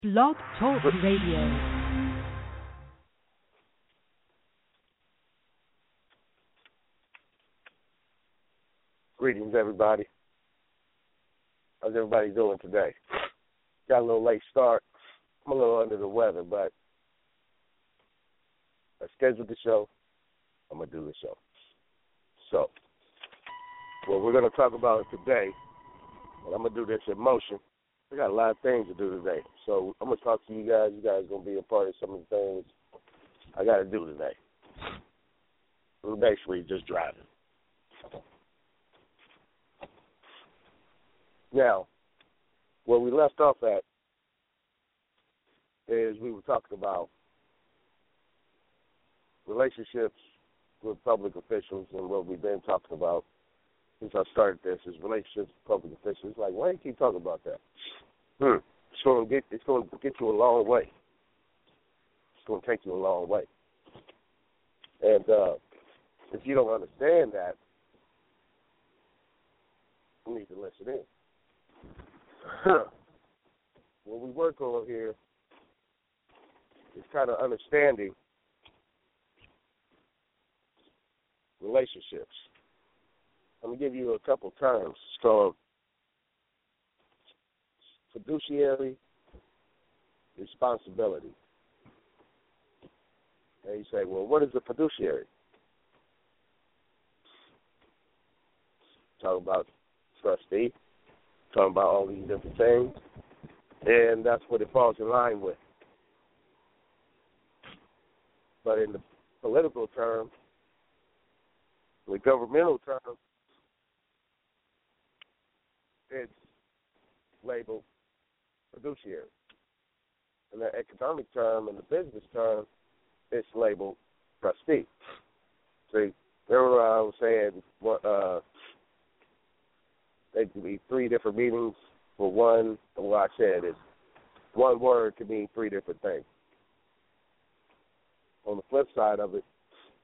Blog Talk Radio. Greetings, everybody. How's everybody doing today? Got a little late start. I'm a little under the weather, but I scheduled the show. I'm going to do the show. So, what we're going to talk about today, and I'm going to do this in motion. I got a lot of things to do today. So, I'm going to talk to you guys. You guys are going to be a part of some of the things I got to do today. I'm basically just driving. Now, where we left off at is we were talking about relationships with public officials, and what we've been talking about since I started this is relationships with public officials. Like, why do you keep talking about that? It's going to get you a long way. It's going to take you a long way. And if you don't understand that, you need to listen in. What we work on here is kind of understanding relationships. I'm going to give you a couple terms. It's called fiduciary responsibility. And you say, well, what is a fiduciary? Talk about trustee. Talking about all these different things, and that's what it falls in line with. But in the political term, the governmental term, it's labeled fiduciary. In the economic term and the business term, it's labeled trustee. See, remember I was saying they could be three different meanings for one. And what I said is one word could mean three different things. On the flip side of it,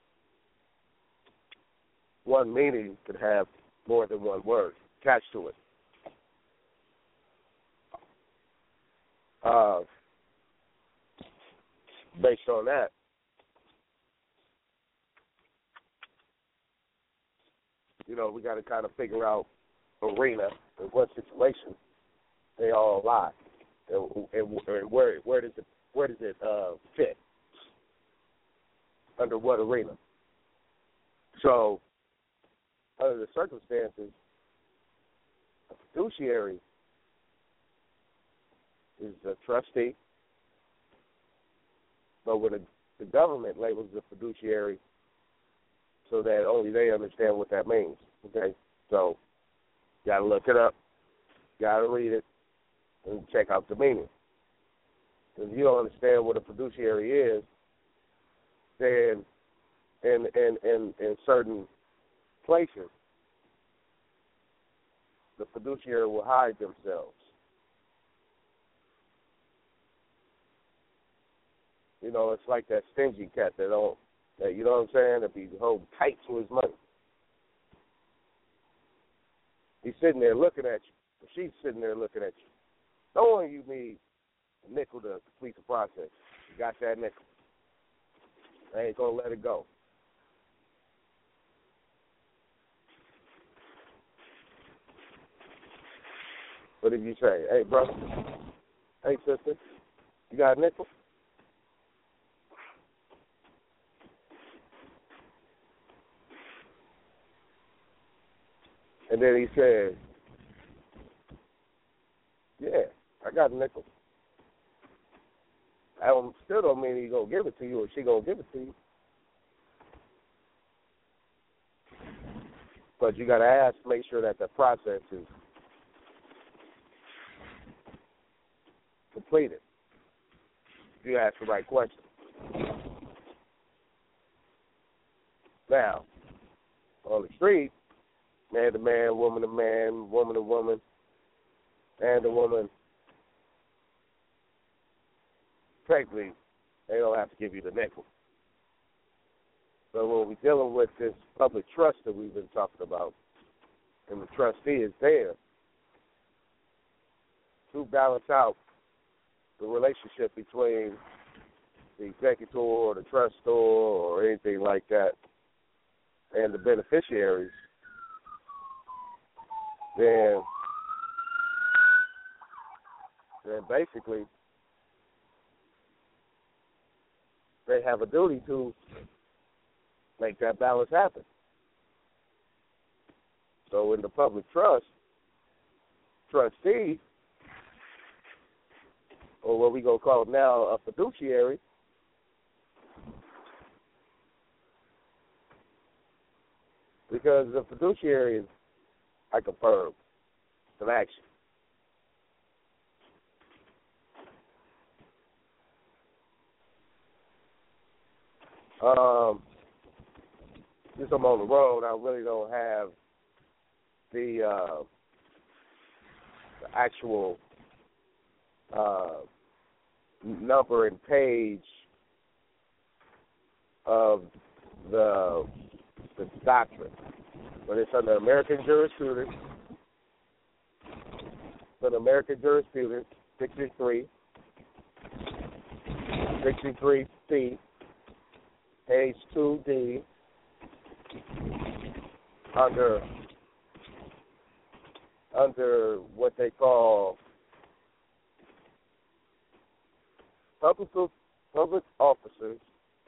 one meaning could have more than one word attached to it. Based on that, we got to kind of figure out arena and what situation they all lie, and where does it fit under what arena? So, under the circumstances, a fiduciary is a trustee, but when the government labels the fiduciary, so that only they understand what that means. Okay, so. Got to look it up, got to read it, and check out the meaning. If you don't understand what a fiduciary is, then in certain places, the fiduciary will hide themselves. It's like that stingy cat that you know what I'm saying, that be hold tight to his money. He's sitting there looking at you. Or she's sitting there looking at you. Knowing you need a nickel to complete the process. You got that nickel. I ain't going to let it go. But if you say, hey, brother, hey, sister, you got a nickel? And then he said, yeah, I got a nickel. I still don't mean he's going to give it to you or she going to give it to you. But you got to make sure that the process is completed. You ask the right question. Now, on the street, man to man, woman to man, woman to woman, man to woman. Technically, they don't have to give you the nickel. But when we're dealing with this public trust that we've been talking about, and the trustee is there to balance out the relationship between the executor or the trustor or anything like that and the beneficiaries, then basically they have a duty to make that balance happen. So in the public trust, trustee, or what we going to call it now, a fiduciary, because the fiduciary is like a verb, it's an action. Since I'm on the road, I really don't have the actual number and page of the doctrine, but it's under American jurisprudence. But American jurisprudence 63C, page 2D, under what they call public officers.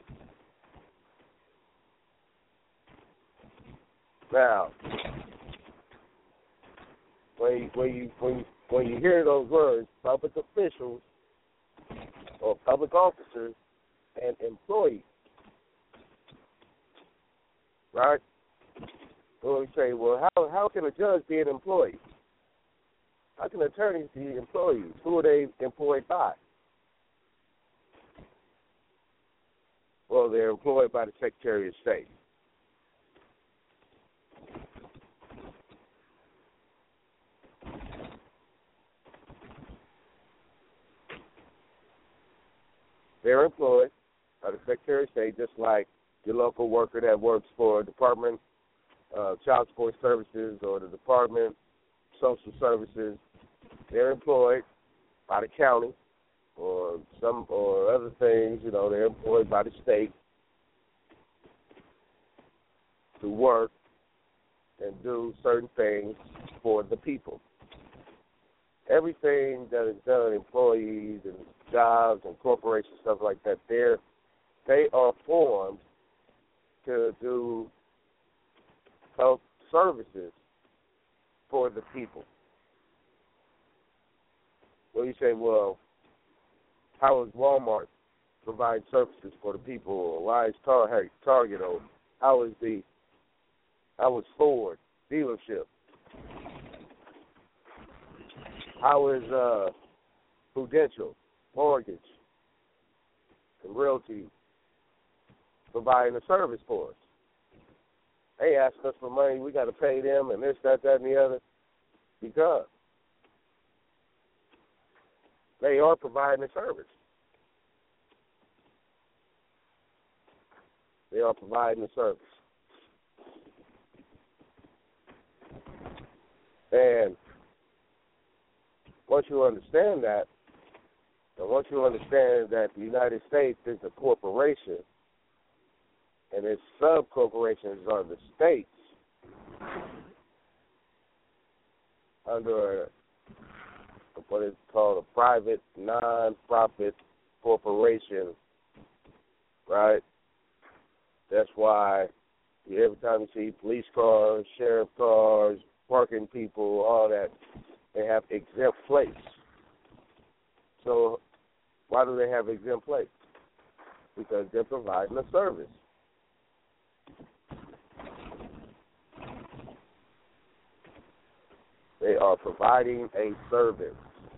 Now, when you hear those words, public officials or public officers and employees, right? Well, we say, well, how can a judge be an employee? How can attorneys be employees? Who are they employed by? Well, they're employed by the Secretary of State. They're employed by the Secretary of State, just like your local worker that works for Department of Child Support Services or the Department of Social Services. They're employed by the county or other things. You know, they're employed by the state to work and do certain things for the people. Everything that is done, employees and jobs and corporations, stuff like that, they are formed to do health services for the people. Well, you say, well, how is Walmart providing services for the people? Or why is Target? Or how is Ford dealership? How is Prudential Mortgage and Realty providing a service for us? They ask us for money, we got to pay them, and this, that, and the other, because they are providing a service. They are providing a service. And once you understand that, and once you understand that the United States is a corporation, and its sub-corporations are the states under what is called a private, non-profit corporation, right? That's why every time you see police cars, sheriff cars, parking people, all that, they have exempt plates. So why do they have exempt plates? Because they're providing a service. They are providing a service.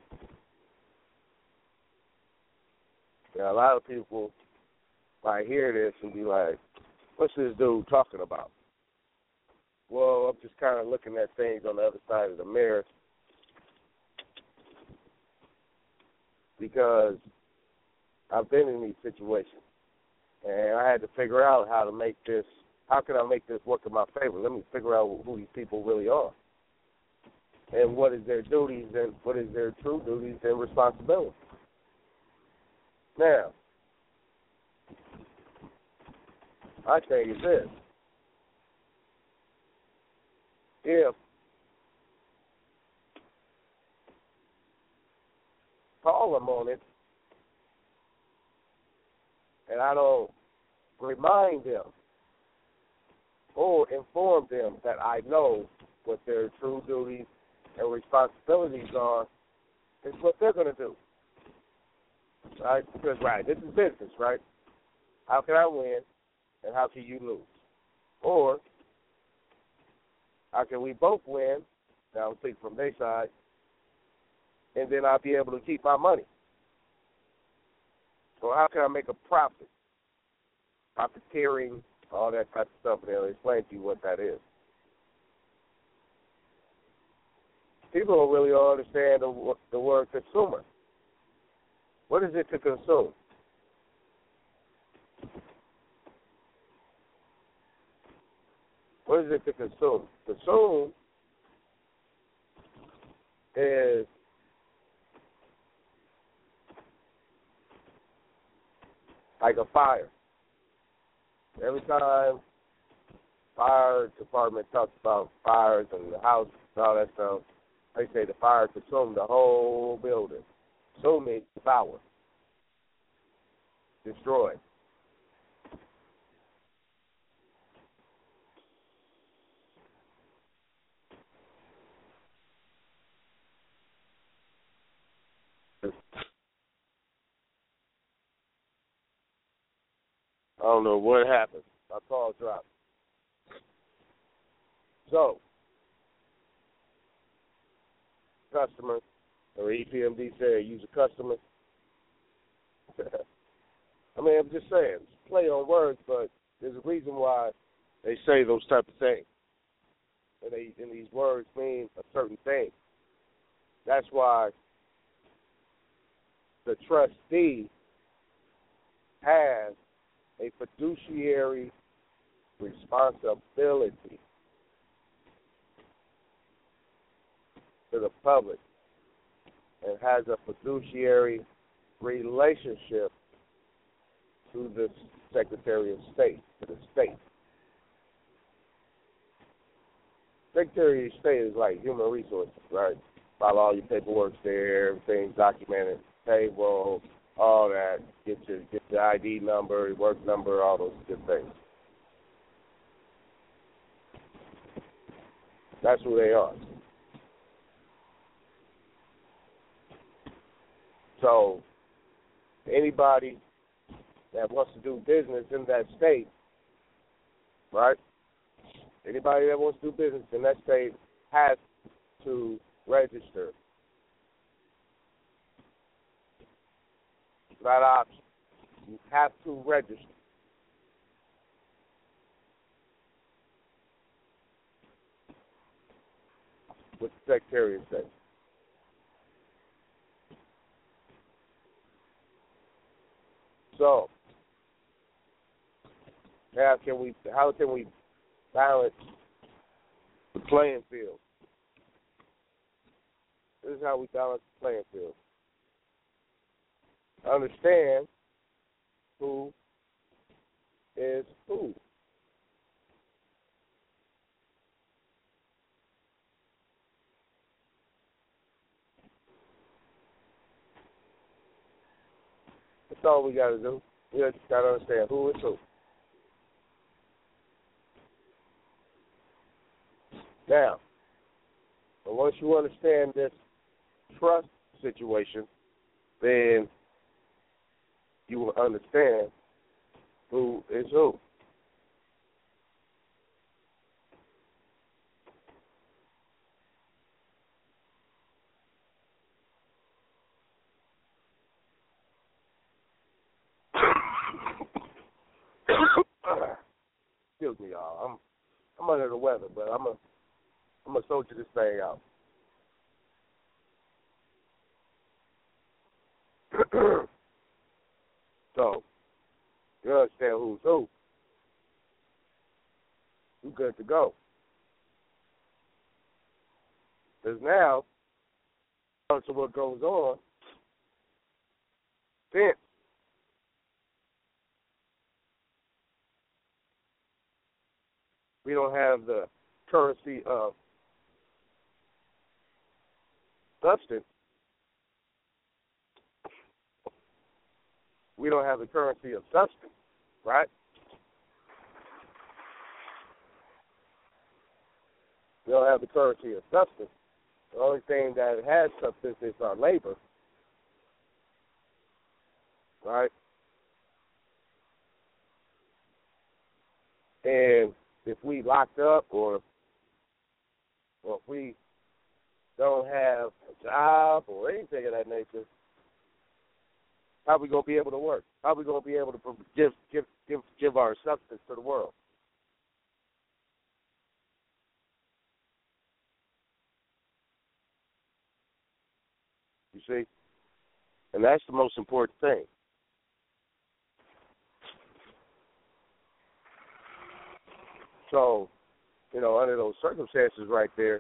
Now, a lot of people might hear this and be like, what's this dude talking about? Well, I'm just kind of looking at things on the other side of the mirror, because I've been in these situations, and I had to figure out how can I make this work in my favor? Let me figure out who these people really are, and what is their duties, and what is their true duties and responsibilities. Now, my thing is this. If call them on it, and I don't remind them or inform them that I know what their true duties and responsibilities are, is what they're going to do. Right? Because, right, this is business, right? How can I win and how can you lose? Or how can we both win, now I'm speaking from their side, and then I'll be able to keep my money? So how can I make a profit? Profiteering, all that type of stuff, and they'll explain to you what that is. People don't really understand the word consumer. What is it to consume? What is it to consume? Consume is like a fire. Every time fire department talks about fires and the house and all that stuff, they say the fire consumed the whole building. Consume means devour, destroy. I don't know what happened. My call dropped. So, customer, or EPMD said, use a customer. I mean, I'm just saying, it's play on words, but there's a reason why they say those type of things. And these words mean a certain thing. That's why the trustee has a fiduciary responsibility to the public and has a fiduciary relationship to the Secretary of State, to the state. Secretary of State is like human resources, right? File all your paperwork there, everything's documented, payroll, all that. Get your ID number, your work number, all those good things. That's who they are. So anybody that wants to do business in that state, right? Anybody that wants to do business in that state has to register. It's not an option. You have to register. With the Secretary of State. So, now how can we balance the playing field? This is how we balance the playing field. Understand who is who. That's all we got to do. We just got to understand who is who. Now, but once you understand this trust situation, then you will understand who is who. Excuse me, y'all. I'm under the weather, but I'm gonna soldier this thing out. So, you understand who's who. You good to go. Because now, to what goes on, since We don't have the currency of substance. We don't have the currency of substance, right? We don't have the currency of substance. The only thing that has substance is our labor, right? And if we locked up or if we don't have a job or anything of that nature, how are we going to be able to work? How are we going to be able to give our substance to the world? You see? And that's the most important thing. So, under those circumstances right there,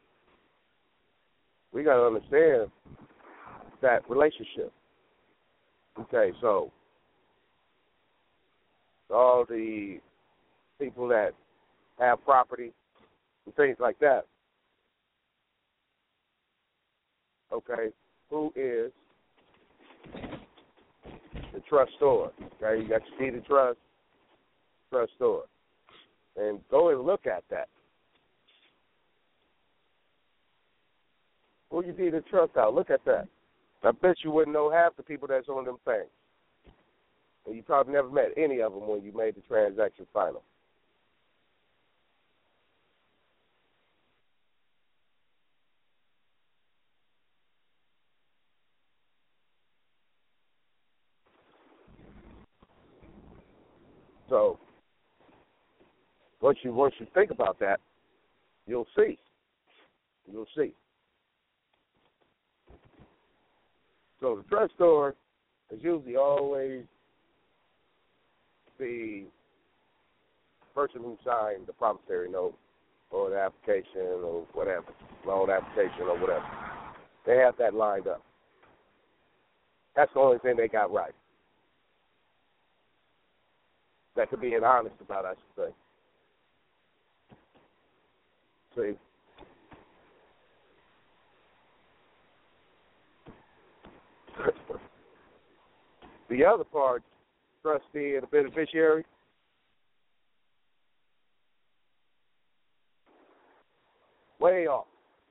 we got to understand that relationship. Okay, so all the people that have property and things like that, okay, who is the trustor? Okay, you got your deed of trustor. And go and look at that. Who you deed of trust out? Look at that. I bet you wouldn't know half the people that's on them things. And you probably never met any of them when you made the transaction final. So once you think about that, you'll see. You'll see. So the trustor is usually always the person who signed the promissory note or the application or whatever, loan application or whatever. They have that lined up. That's the only thing they got right. That could be honest about, I should say. See? The other part, trustee and the beneficiary, way off.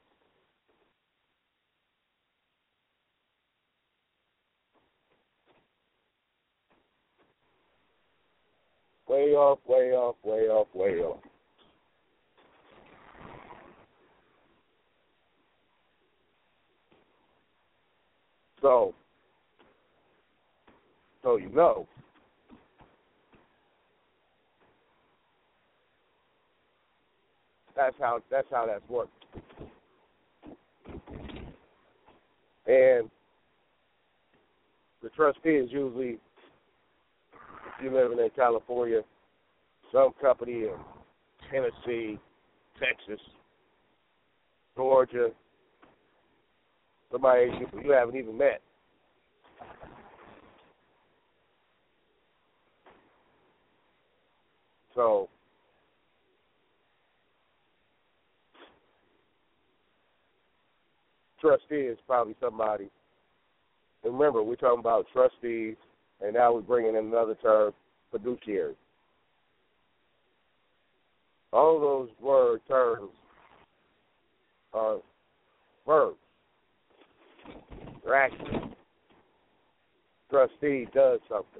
Way off, way off, way off, way off. So you know, that's how that's worked. And the trustee is usually, if you're living in California, some company in Tennessee, Texas, Georgia, somebody you haven't even met. So trustee is probably somebody. And remember, we're talking about trustees, and now we're bringing in another term, fiduciary. All those word terms are verbs. They're actions. Trustee does something.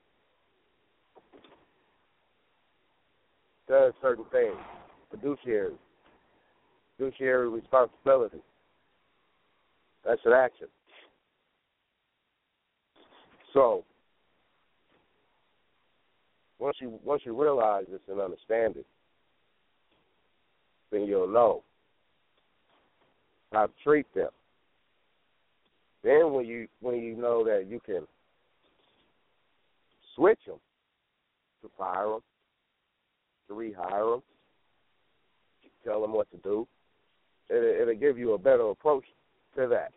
Does certain things. Fiduciary. Fiduciary responsibility. That's an action. So once you realize this and understand it, then you'll know how to treat them. Then when you know that you can switch them, to fire them, to rehire them, tell them what to do, it'll give you a better approach to that.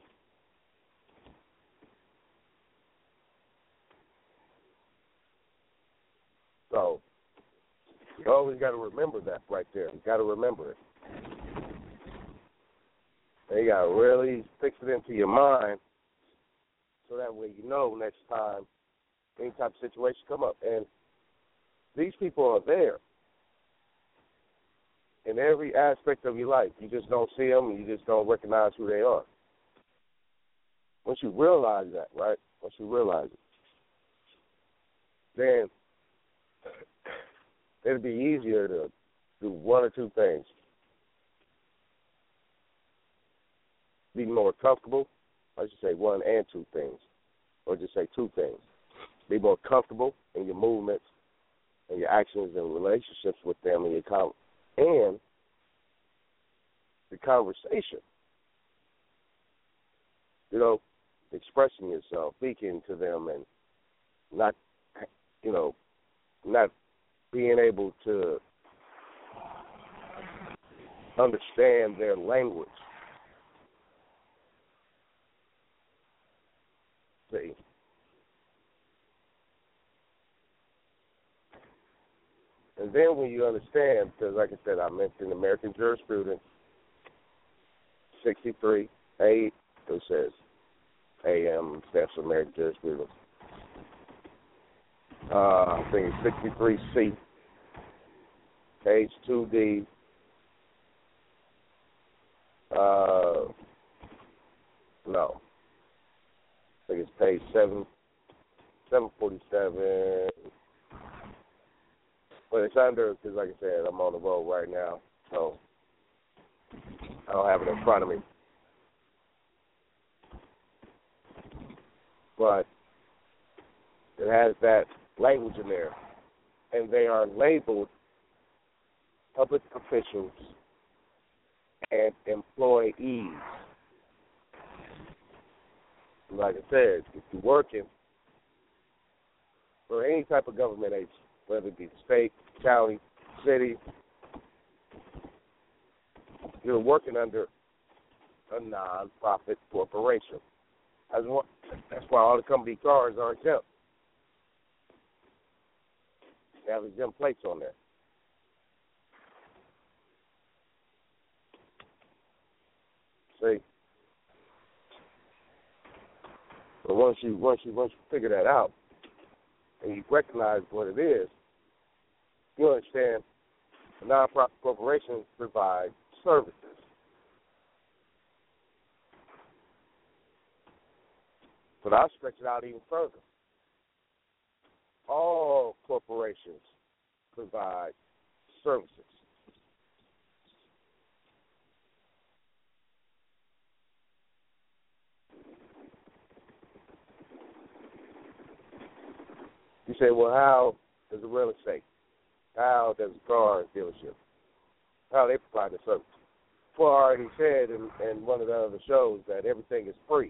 So You always got to remember that right there. You got to remember it. And you got to really fix it into your mind so that way you know next time any type of situation come up. And these people are there in every aspect of your life. You just don't see them and you just don't recognize who they are. Once you realize that, right? Once you realize it, then it'll be easier to do one or two things. Be more comfortable. I should say one and two things, or just say two things. Be more comfortable in your movements and your actions and relationships with them and and the conversation. You know, expressing yourself, speaking to them, and not, not being able to understand their language. See? And then when you understand, because like I said, I mentioned American Jurisprudence 63, A, it says AM stands for American Jurisprudence. I think it's 63C, page 2D. No. I think it's page 747. But it's under, because like I said, I'm on the road right now, so I don't have it in front of me. But it has that language in there, and they are labeled public officials and employees. Like I said, if you're working for any type of government agency, whether it be the state, county, city, you're working under a non-profit corporation. That's why all the company cars are exempt. They have exempt plates on there. See? But once you figure that out and you recognize what it is, you understand the non-profit corporations provide services. But I'll stretch it out even further. All corporations provide services. You say, well, how does a real estate? How does a car dealership? How they provide the service? Well, I already said in one of the other shows that everything is free.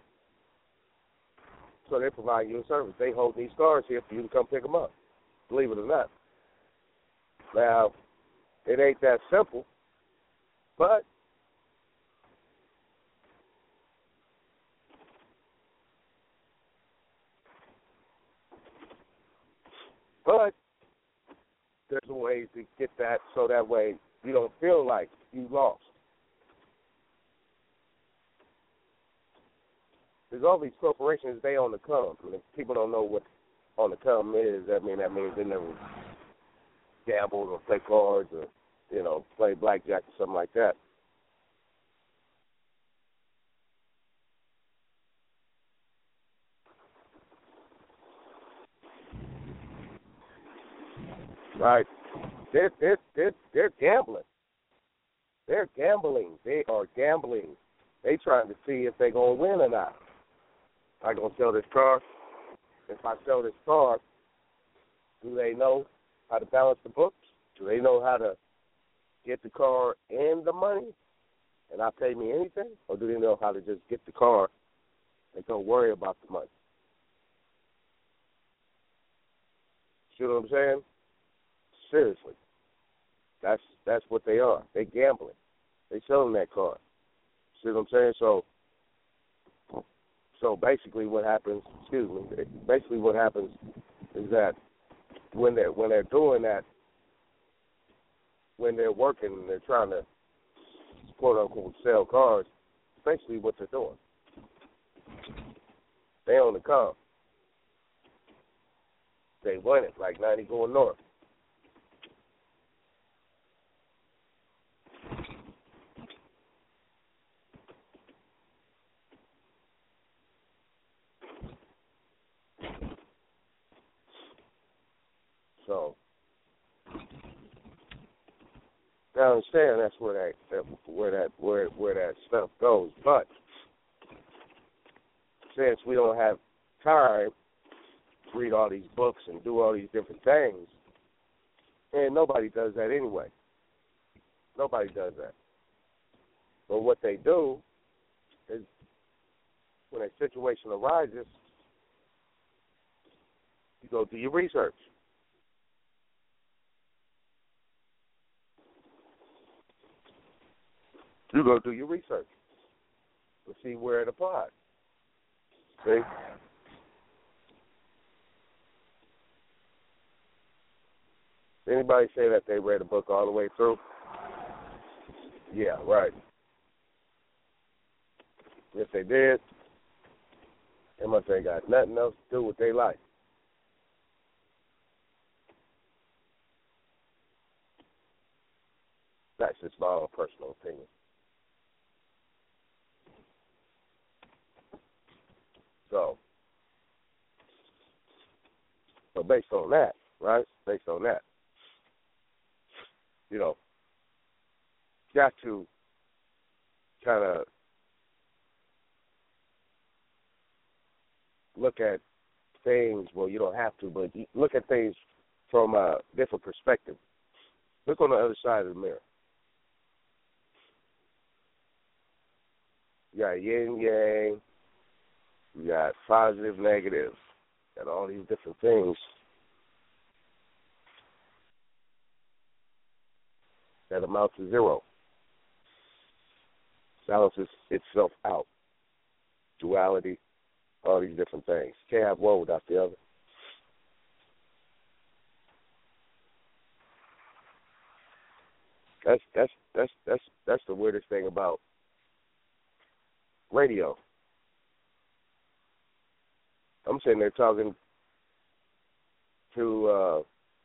So they provide you a service. They hold these cars here for you to come pick them up, believe it or not. Now, it ain't that simple, but there's a way to get that so that way you don't feel like you lost. There's all these corporations, they on the come. And if people don't know what on the come is, that means they never gambled or play cards or, play blackjack or something like that. Right? They're gambling. They're gambling. They are gambling. They trying to see if they're going to win or not. I'm going to sell this car. If I sell this car, do they know how to balance the books? Do they know how to get the car and the money and not pay me anything? Or do they know how to just get the car and don't worry about the money? See what I'm saying? Seriously. That's what they are. They gambling. They selling that car. See what I'm saying? So basically what happens, is that when they're doing that, when they're working and they're trying to, quote unquote, sell cars, basically what they're doing. They on the come. They win it like 90 going north. So I understand that's where that stuff goes. But since we don't have time to read all these books and do all these different things, and nobody does that anyway. Nobody does that. But what they do is when a situation arises, you go do your research. You go do your research to see where it applies. See? Anybody say that they read a book all the way through? Yeah, right. If they did, they must ain't got nothing else to do with their life. That's just my own personal opinion. So based on that, right? Based on that, you got to kind of look at things. Well, you don't have to, but look at things from a different perspective. Look on the other side of the mirror. You got yin yang. You got positive, negative. You got all these different things that amount to zero. Balances itself out. Duality, all these different things. Can't have one without the other. That's the weirdest thing about radio. I'm sitting there talking to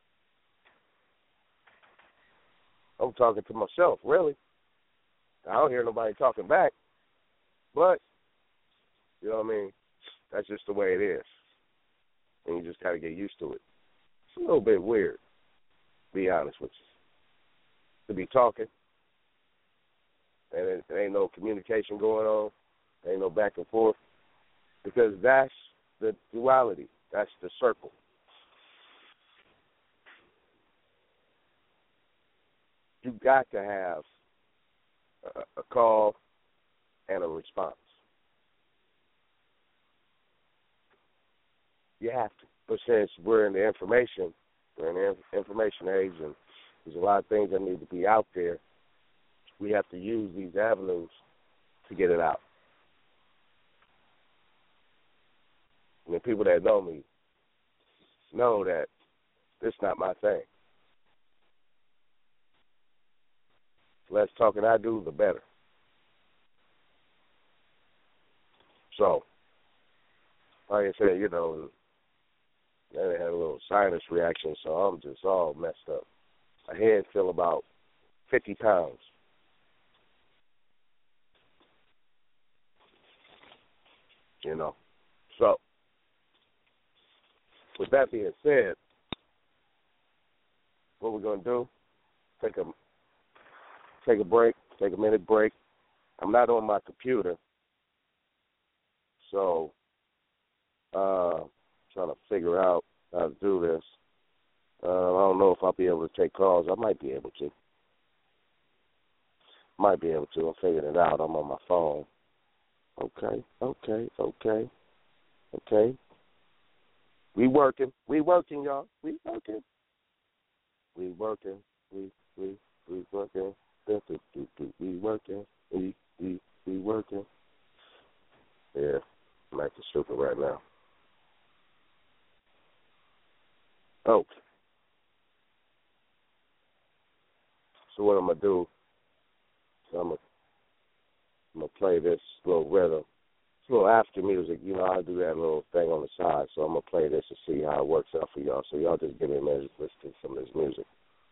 I'm talking to myself, really. I don't hear nobody talking back. But, you know what I mean? That's just the way it is. And you just got to get used to it. It's a little bit weird, to be honest with you. To be talking, and there ain't no communication going on, there ain't no back and forth, because that's the duality. That's the circle. You got to have a call and a response. You have to. But since we're in the information age, and there's a lot of things that need to be out there, we have to use these avenues to get it out. And the people that know me know that this is not my thing. The less talking I do, the better. So, like I said, I had a little sinus reaction, so I'm just all messed up. My head feel about 50 pounds. So, with that being said, what we're going to do, take a break, take a minute break. I'm not on my computer, so trying to figure out how to do this. I don't know if I'll be able to take calls. I might be able to. I'm figuring it out. I'm on my phone. Okay. We working, y'all. We working. We working. We working. Yeah, I'm acting stupid right now. Okay. So what I'm gonna do? So I'm gonna play this little rhythm. It's a little after music, you know. I do that little thing on the side. So I'm gonna play this and see how it works out for y'all. So y'all just give me a minute to listen to some of this music.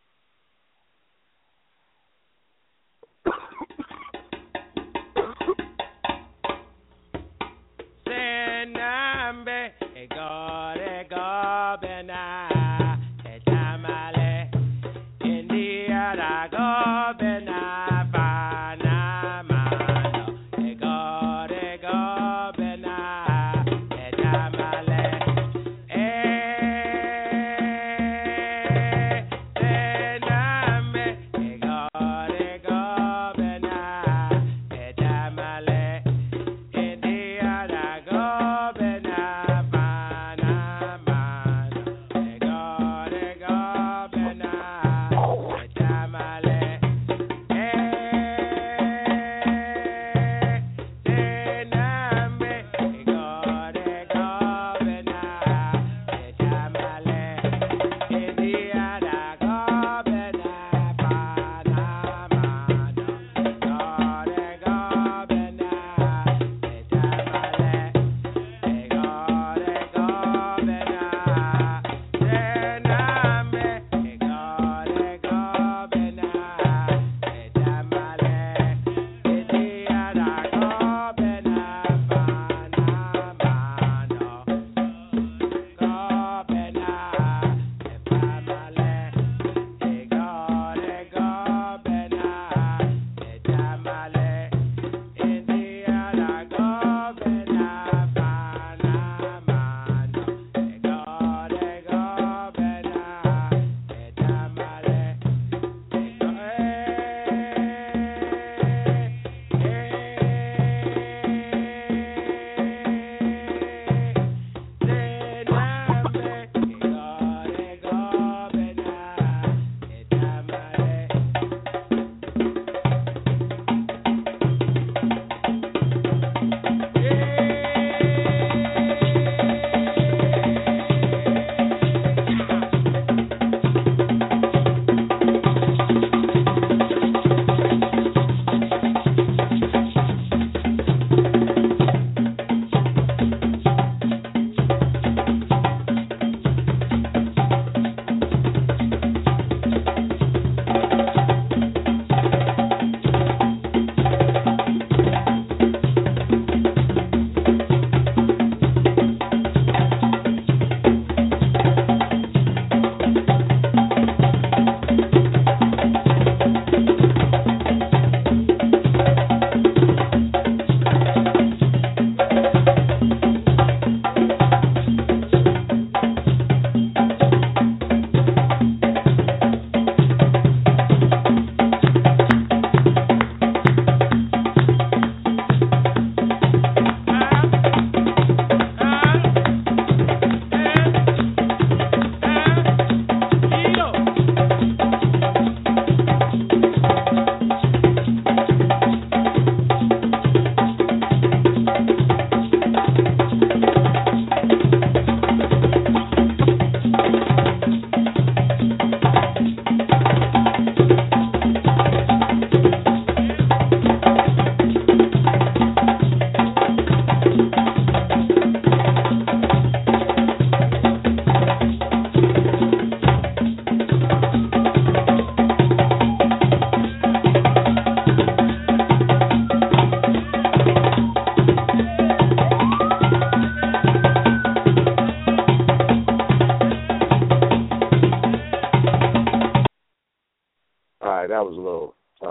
That was a little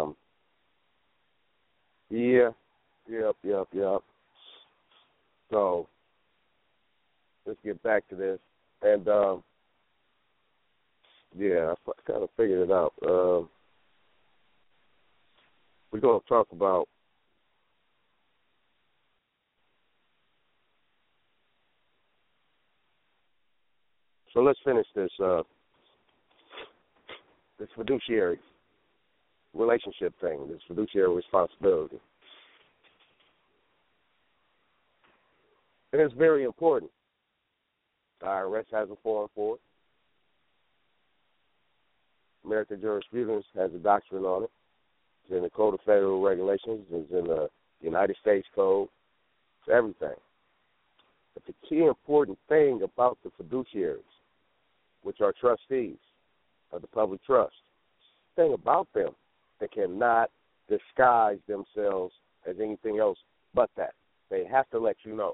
yeah, yep. So let's get back to this. And yeah, I kind of figured it out. We're going to talk about so let's finish this this fiduciary relationship thing, this fiduciary responsibility. And it's very important. The IRS has a form for it. American jurisprudence has a doctrine on it. It's in the Code of Federal Regulations. It's in the United States Code. It's everything. But the key important thing about the fiduciaries, which are trustees of the public trust, the thing about them, they cannot disguise themselves as anything else but that. They have to let you know.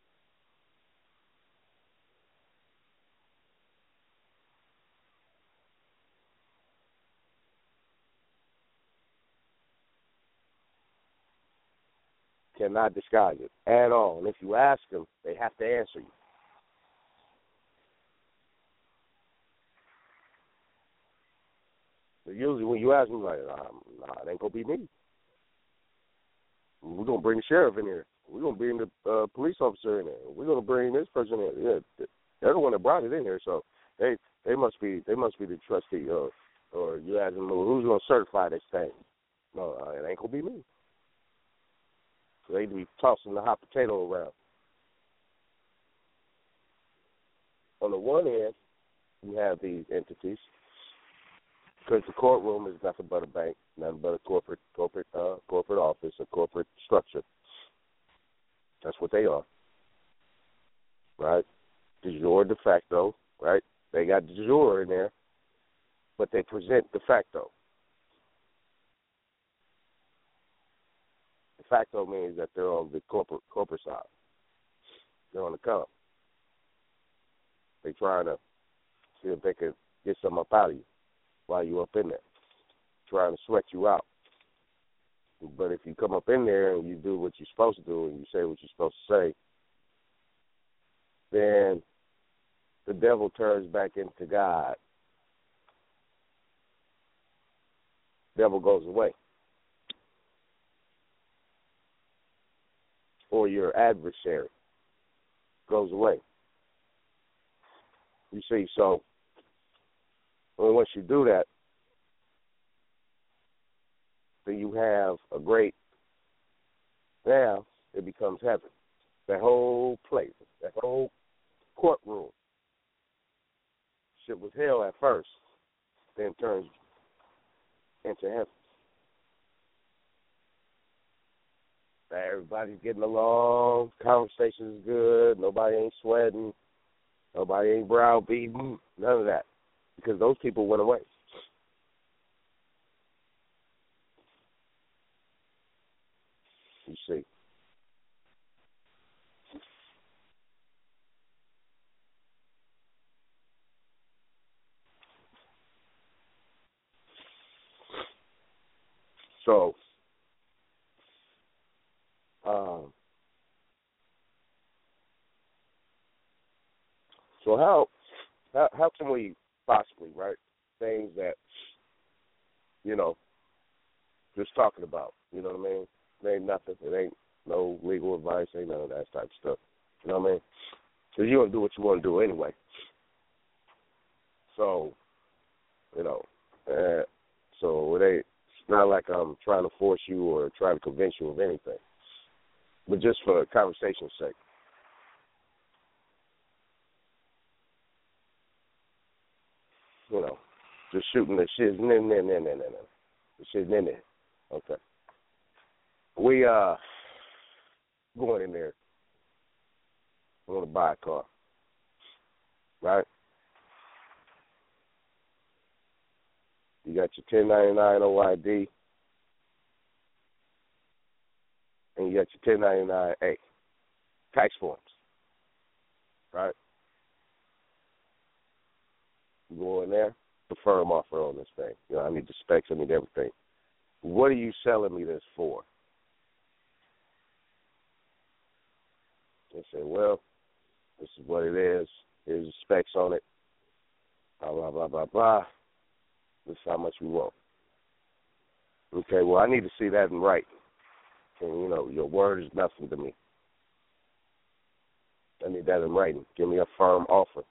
Cannot disguise it at all. And if you ask them, they have to answer you. But usually when you ask them, like, nah, it ain't going to be me. We're going to bring the sheriff in here. We're going to bring the police officer in there. We're going to bring this person in. Yeah, they're the one that brought it in here, so they must be the trustee. Or you ask them, well, who's going to certify this thing? No, it ain't going to be me. So they be tossing the hot potato around. On the one hand, you have these entities, because the courtroom is nothing but a bank, nothing but a corporate office, a corporate structure. That's what they are, right? De jure, de facto, right? They got de jure in there, but they present de facto. De facto means that they're on the corporate side. They're on the come. They're trying to see if they can get something up out of you while you up in there, trying to sweat you out. But if you come up in there and you do what you're supposed to do and you say what you're supposed to say, then the devil turns back into God. Devil goes away. Or your adversary goes away. You see, so once you do that, then you have a great, now it becomes heaven. That whole place, that whole courtroom. Shit was hell at first, then turns into heaven. Everybody's getting along, conversation is good, nobody ain't sweating, nobody ain't browbeating, none of that, because those people went away. You see. So, how can we possibly, right, things that, just talking about, you know what I mean? It ain't nothing. It ain't no legal advice, ain't none of that type of stuff. You know what I mean? Because you're going to do what you want to do anyway. So, so it's not like I'm trying to force you or trying to convince you of anything, but just for conversation's sake. Just shooting the shit. The shit in there. Okay. We going in there. I want to buy a car. Right? You got your 1099 OID, and you got your 1099A tax forms. Right? You go in there, the firm offer on this thing. I need the specs, I need everything. What are you selling me this for? They say, well, this is what it is. Here's the specs on it. Blah, blah, blah, blah, blah. This is how much we want. Okay, well, I need to see that in writing. And, your word is nothing to me. I need that in writing. Give me a firm offer.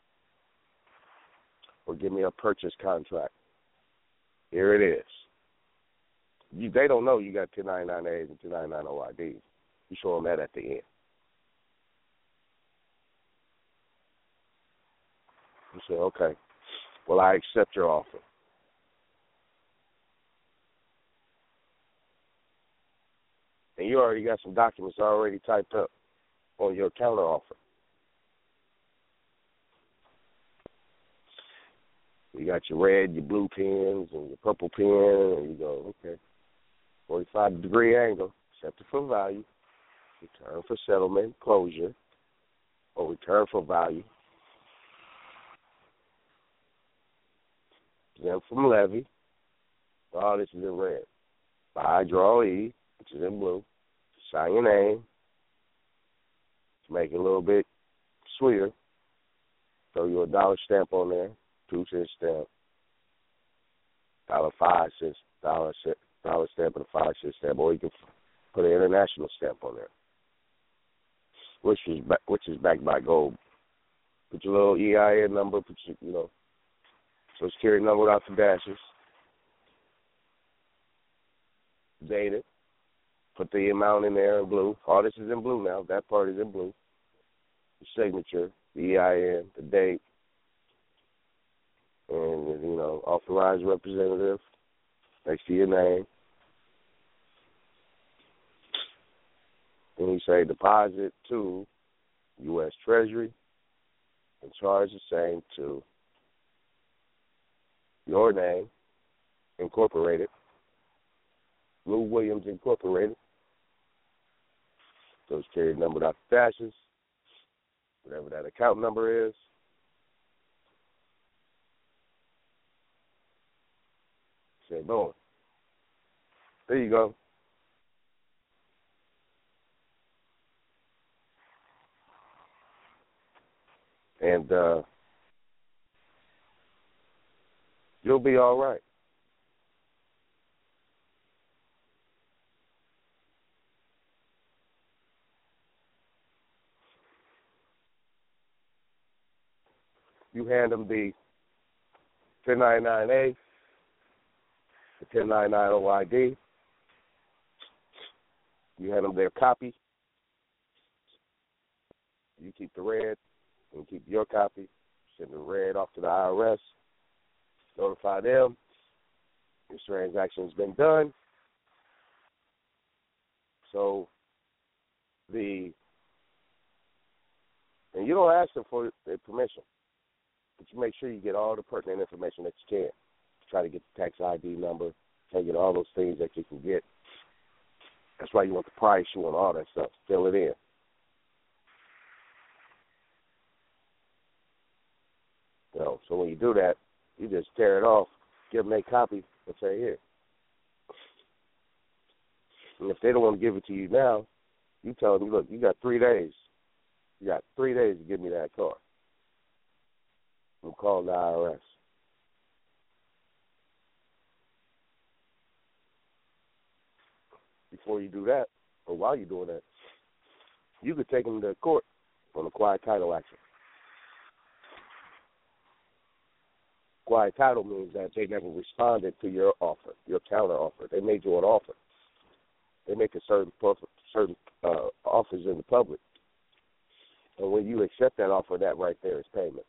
Or give me a purchase contract. Here it is. They don't know you got 1099As and 1099 OIDs. You show them that at the end. You say, okay, well, I accept your offer. you already got some documents already typed up on your counter offer. You got your red, your blue pens, and your purple pen, and you go, okay, 45-degree angle, accepted for value, return for settlement, closure, or return for value, exempt from levy. All this is in red. Buy, draw E, which is in blue. Sign your name. To make it a little bit sweeter, throw you a dollar stamp on there, 2-cent stamp, $5 dollar stamp and a 5-cent stamp, or you can put an international stamp on there, which is backed by gold. Put your little EIN number, put your, Social Security number without the dashes. Date it. Put the amount in there in blue. All this is in blue now. That part is in blue. The signature, the EIN, the date, and, authorized representative next to your name. Then you say deposit to U.S. Treasury and charge the same to your name, Incorporated, Lou Williams Incorporated, Social Security number without the dashes, whatever that account number is. Say boom. There you go. And you'll be all right. You hand them the 1099A, the 1099 OID. You hand them their copy. You keep the red and keep your copy. Send the red off to the IRS. Notify them. This transaction's been done. So and you don't ask them for their permission, but you make sure you get all the pertinent information that you can. Try to get the tax ID number. Try to get all those things that you can get. That's why you want the price. You want all that stuff. Fill it in. So when you do that, you just tear it off, give them a copy, and say, here. And if they don't want to give it to you now, you tell them, look, you got 3 days. You got 3 days to give me that car. I'm calling the IRS. Before you do that, or while you're doing that, you could take them to court on a quiet title action. Quiet title means that they never responded to your offer, your counter offer. They made you an offer. They make a certain offers in the public. And when you accept that offer, that right there is payment.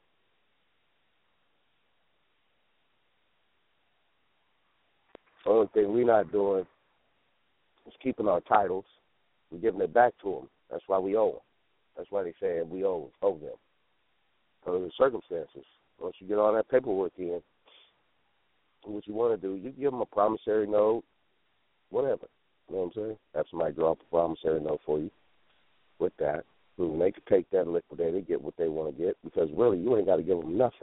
The only thing we're not doing is keeping our titles. We're giving it back to them. That's why we owe them. That's why they say we owe them. Under the circumstances. Once you get all that paperwork in, what you want to do, you give them a promissory note, whatever. You know what I'm saying? Have somebody draw up a promissory note for you with that. And they can take that and liquidate it, get what they want to get, because really you ain't got to give them nothing.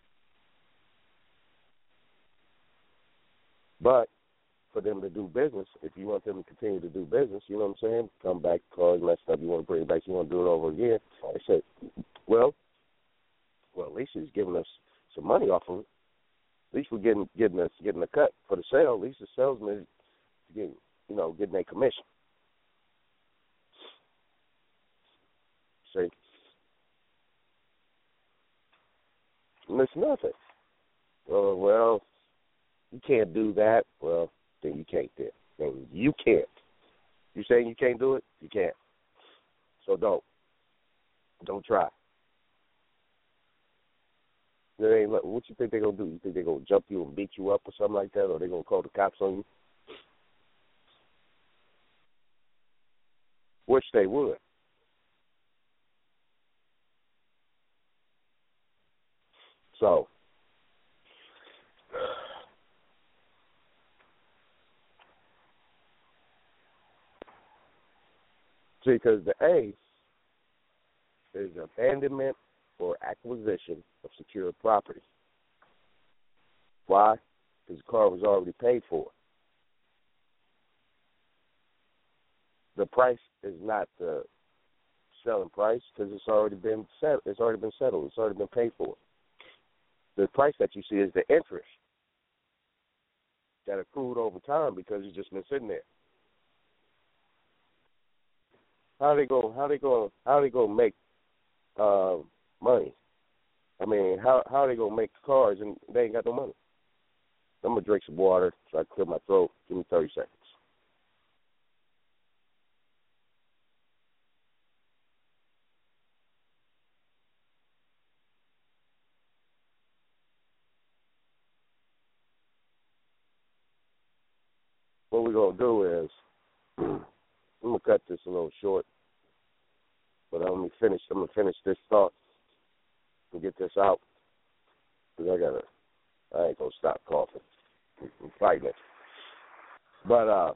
But for them to do business, if you want them to continue to do business, you know what I'm saying? Come back, cars messed up, you want to bring it back, you want to do it over again. I said, well, at least he's giving us some money off of it. At least we're getting a cut for the sale. At least the salesman is getting a commission. See? And it's nothing. Well, you can't do that. Well, then you can't do it. Then you can't. You saying you can't do it? You can't. So don't. Don't try. What you think they're going to do? You think they're going to jump you and beat you up or something like that, or they're going to call the cops on you? they would. So, see, because the A is abandonment or acquisition of secured property. Why? Because the car was already paid for. The price is not the selling price because it's already been settled. It's already been settled. It's already been paid for. The price that you see is the interest that accrued over time because it's just been sitting there. How they go make money? I mean, how they gonna make cars and they ain't got no money? I'm gonna drink some water so I can clear my throat. Give me 30 seconds. What we're gonna do is I'm gonna cut this a little short, but I'm gonna finish this thought and get this out because I ain't gonna stop coughing. I'm fighting it. But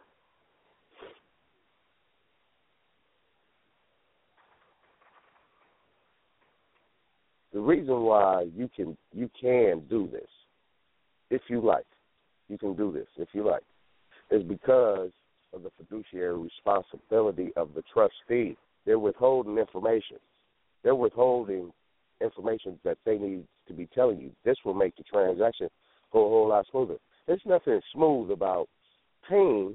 the reason why you can do this, if you like, you can do this if you like, is because of the fiduciary responsibility of the trustee. They're withholding information. They're withholding information that they need to be telling you. This will make the transaction go a whole lot smoother. There's nothing smooth about paying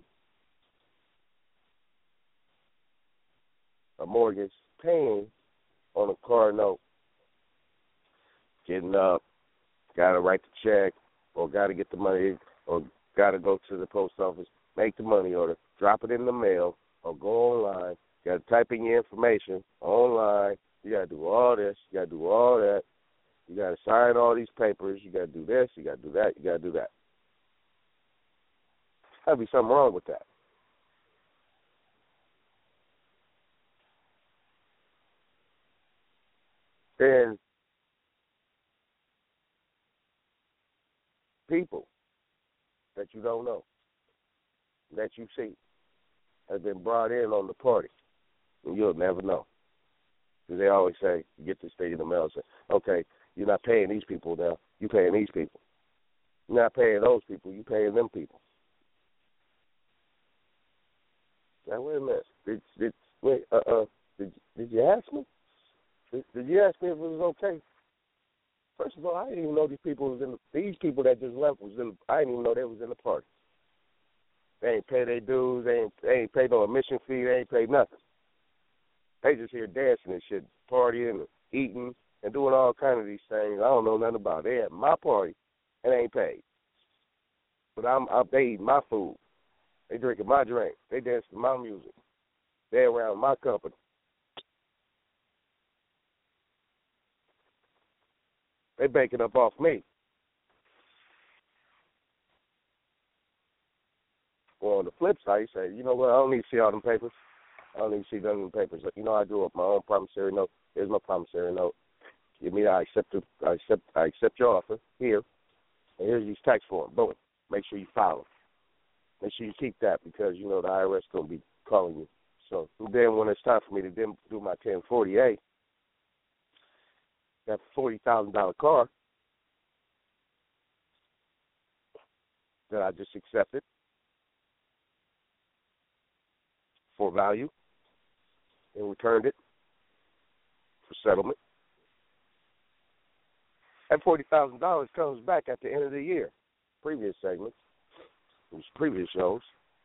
a mortgage, paying on a car note, getting up, got to write the check, or got to get the money, or got to go to the post office, make the money order, drop it in the mail, or go online. You got to type in your information online. You got to do all this. You got to do all that. You got to sign all these papers. You got to do this. You got to do that. You got to do that. There's got to be something wrong with that. And people that you don't know, that you see, have been brought in on the party, and you'll never know. Because they always say, you get this thing in the mail and say, okay, you're not paying these people now, you're paying these people. You're not paying those people, you're paying them people. Now, wait a minute. Did you ask me? Did you ask me if it was okay? First of all, I didn't even know these people that just left I didn't even know they was in the party. They ain't pay their dues, they ain't pay no admission fee, they ain't pay nothing. They just here dancing and shit, partying and eating and doing all kind of these things. I don't know nothing about it. They at my party and they ain't paid. But they eating my food. They drinking my drink. They dancing to my music. They around my company. They banking up off me. Well, on the flip side, you say, you know what, I don't need to see all them papers. I don't need to see none of them papers. You know, I drew up my own promissory note. Here's my promissory note. Give me I accept your offer here. And here's these tax forms. Boom. Make sure you file them. Make sure you keep that because, you know, the IRS is going to be calling you. So then when it's time for me to do my 1048, that $40,000 car that I just accepted for value and returned it for settlement. That $40,000 comes back at the end of the year. Previous segments, it was previous shows.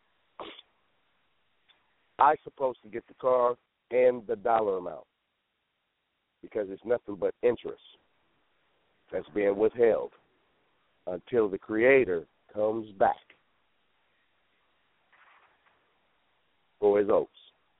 I'm supposed to get the car and the dollar amount because it's nothing but interest that's being withheld until the creator comes back for his oats.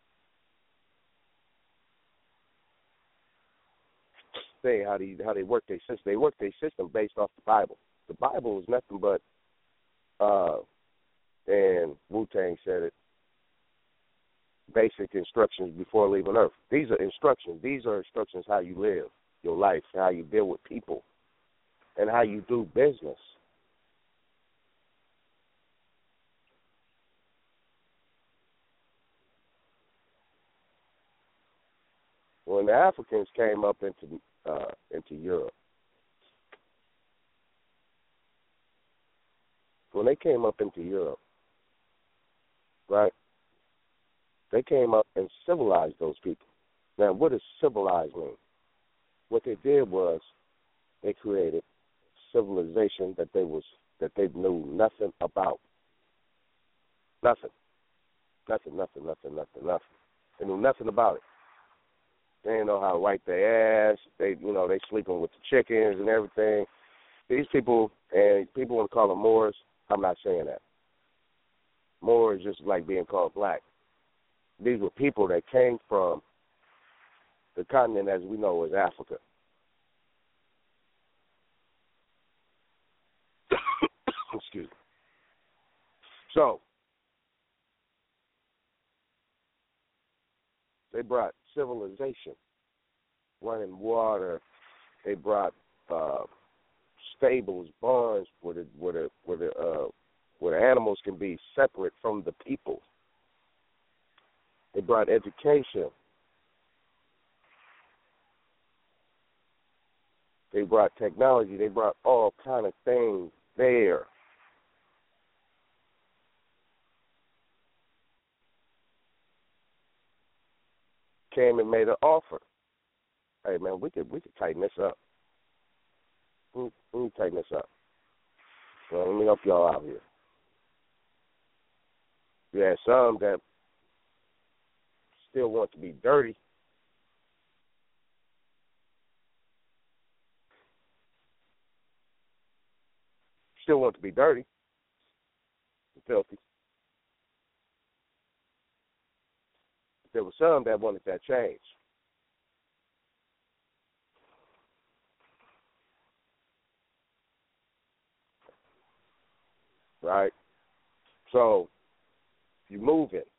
Say how they work their system. They work their system based off the Bible. The Bible is nothing but, and Wu-Tang said it, basic instructions before leaving Earth. These are instructions. These are instructions how you live your life, how you deal with people, and how you do business. When the Africans came up into Europe, when they came up into Europe, right, they came up and civilized those people. Now, what does civilized mean? What they did was they created civilization that they knew nothing about. Nothing. They knew nothing about it. They didn't know how to wipe their ass. They sleeping with the chickens and everything. These people, and people want to call them Moors. I'm not saying that. Moor is just like being called black. These were people that came from the continent as we know as Africa. Excuse me. So, they brought civilization, running water. They brought stables, barns, where the animals can be separate from the people. They brought education. They brought technology. They brought all kind of things there. Came and made an offer. Hey man, we could tighten this up. Let me tighten this up. Well, let me help y'all out here. You have some that still want to be dirty. Still want to be dirty and filthy. There were some that wanted that change. Right? So, you move it.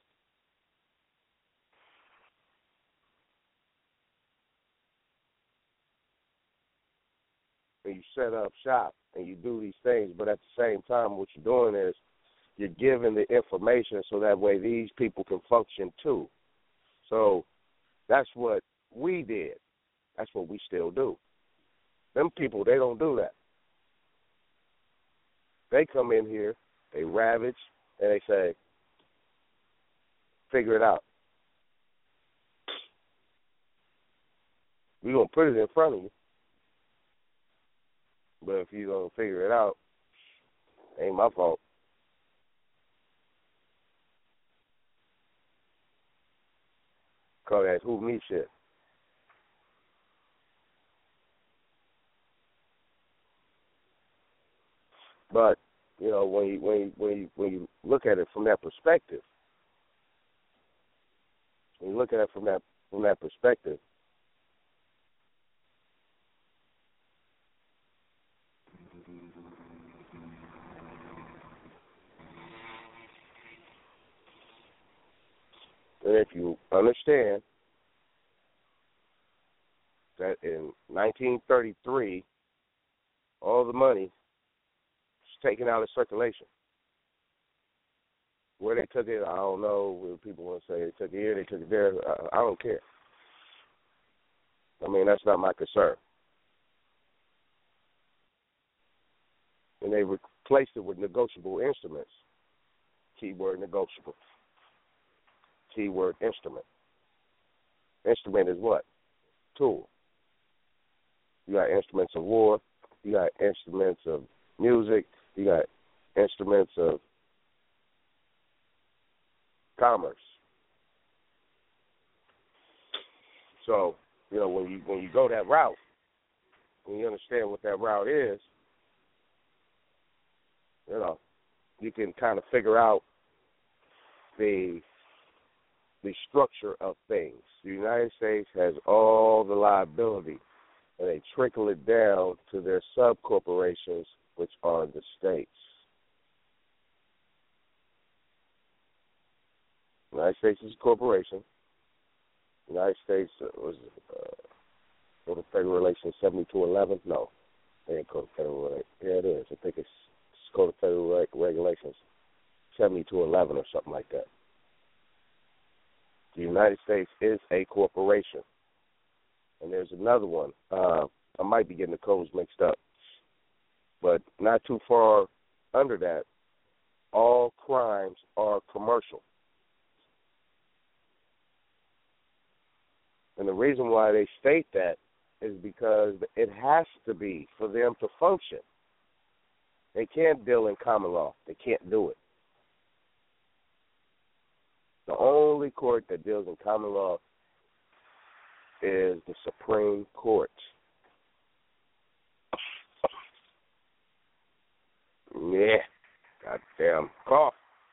And you set up shop and you do these things, but at the same time, what you're doing is you're giving the information so that way these people can function too. So that's what we did. That's what we still do. Them people, they don't do that. They come in here, they ravage, and they say, figure it out. We're going to put it in front of you. But if you don't figure it out, it ain't my fault. Call that who me shit. But you know, when you look at it from that perspective, when you look at it from that perspective, and if you understand that in 1933, all the money was taken out of circulation. Where they took it, I don't know. People want to say they took it here, they took it there. I don't care. I mean, that's not my concern. And they replaced it with negotiable instruments. Keyword negotiable. Keyword instrument. Instrument is what? Tool. You got instruments of war. You got instruments of music. You got instruments of commerce. So, you know, when you go that route, when you understand what that route is, you know, you can kind of figure out the structure of things. The United States has all the liability, and they trickle it down to their sub-corporations, which are the states. The United States is a corporation. The United States was Code of Federal Relations 7211. No, it ain't Code of Federal Relations. Yeah, it is. I think it's Code of Federal Regulations 7211 or something like that. The United States is a corporation. And there's another one. I might be getting the codes mixed up. But not too far under that, all crimes are commercial. And the reason why they state that is because it has to be for them to function. They can't deal in common law. They can't do it. The only court that deals in common law is the Supreme Court. Yeah, goddamn cough.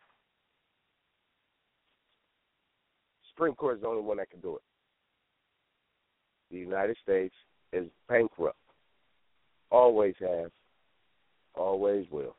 Supreme Court is the only one that can do it. The United States is bankrupt. Always has. Always will.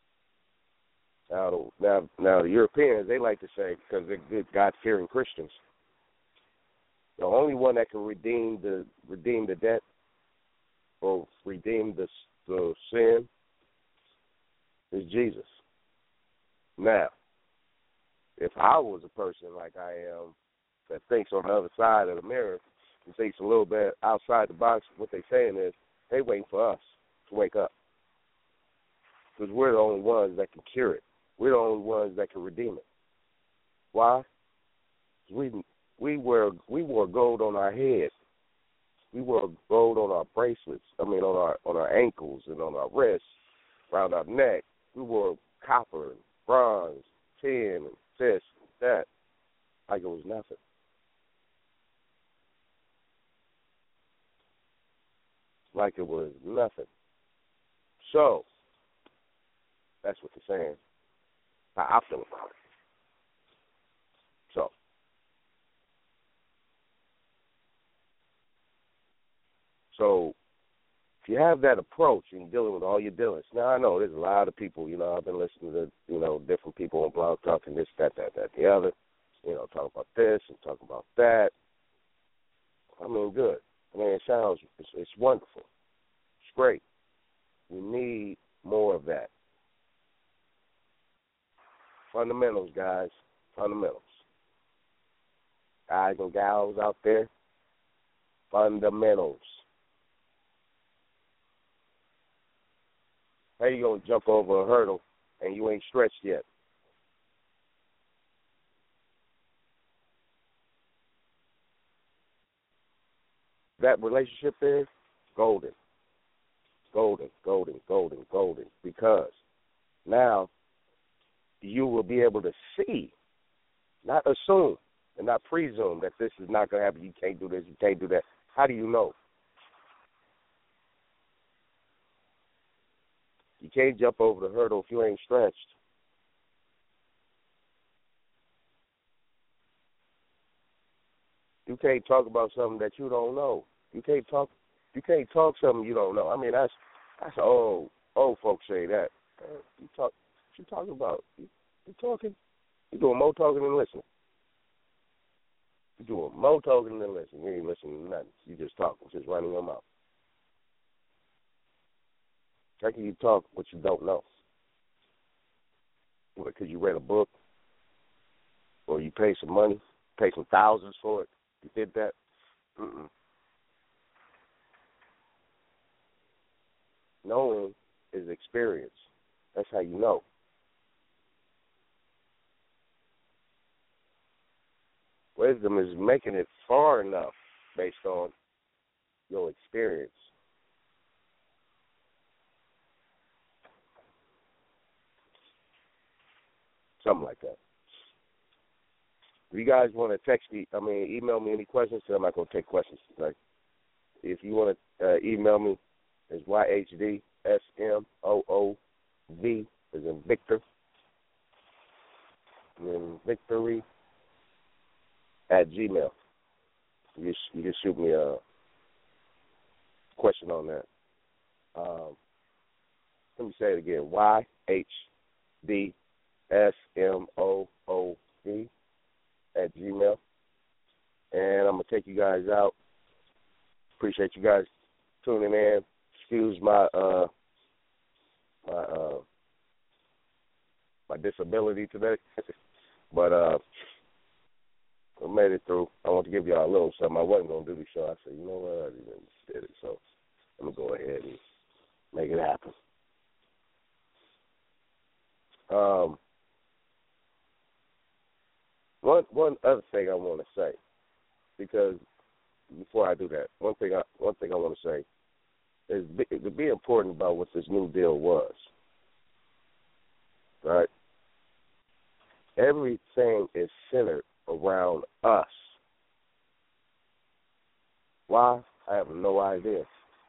Now the Europeans, they like to say, because they're good God-fearing Christians, the only one that can redeem the debt or redeem the sin is Jesus. Now, if I was a person like I am that thinks on the other side of the mirror and thinks a little bit outside the box, what they're saying is they waiting for us to wake up. Because we're the only ones that can cure it. We're the only ones that can redeem it. Why? We wore gold on our heads. We wore gold on our bracelets. On our ankles and on our wrists, around our neck. We wore copper and bronze, tin, and this and that, like it was nothing. Like it was nothing. So, that's what they're saying. How I feel about it. So, if you have that approach and you're dealing with all your dealings, now I know there's a lot of people, I've been listening to, different people on Blog Talk and this, that, the other, talk about this and talk about that. Good. It sounds, it's wonderful. It's great. We need more of that. Fundamentals, guys. Fundamentals. Guys and gals out there, fundamentals. How you going to jump over a hurdle and you ain't stretched yet? That relationship there, golden. Golden, golden, golden, golden. Because now you will be able to see, not assume and not presume that this is not going to happen. You can't do this, you can't do that. How do you know? You can't jump over the hurdle if you ain't stretched. You can't talk about something that you don't know. You can't talk something you don't know. That's old folks say that. What you talking about? You talking? You doing more talking than listening. You doing more talking than listening. You ain't listening to nothing. You just talking, just running your mouth. How can you talk what you don't know? Because you read a book or you pay some money, pay some thousands for it. You did that? Mm-mm. Knowing is experience. That's how you know. Wisdom is making it far enough based on your experience. Something like that. If you guys want to email me any questions, so I'm not going to take questions tonight. If you want to email me, it's YHDSMOOV, as in Victor, and then victory @gmail. You can shoot me a question on that. Let me say it again. YHDSMOOV gmail. And I'm going to take you guys out. Appreciate you guys tuning in. Excuse my my disability today. But I made it through. I want to give y'all a little something. I wasn't going to do the show. I said, you know what? I just did it. So I'm going to go ahead and make it happen. One other thing I want to say, because before I do that, one thing I want to say is to be important about what this new deal was. Right? Everything is centered around us. Why? I have no idea.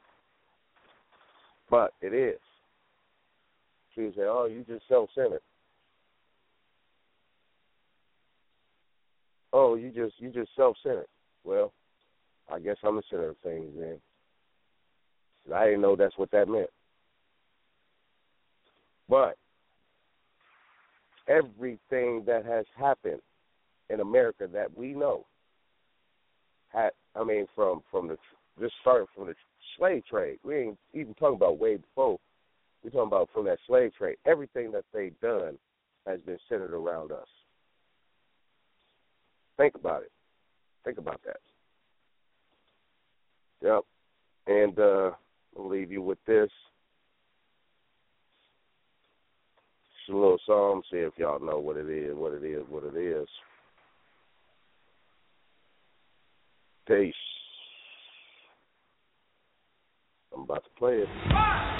But it is. She say, "Oh, you just self-centered. Oh, you just self-centered." Well, I guess I'm the center of things then. I didn't know that's what that meant. But everything that has happened in America that we know, from the just starting from the slave trade. We ain't even talking about way before. We're talking about from that slave trade. Everything that they've done has been centered around us. Think about it. Think about that. Yep. And I'll leave you with this. It's a little song. See if y'all know what it is. Peace. I'm about to play it.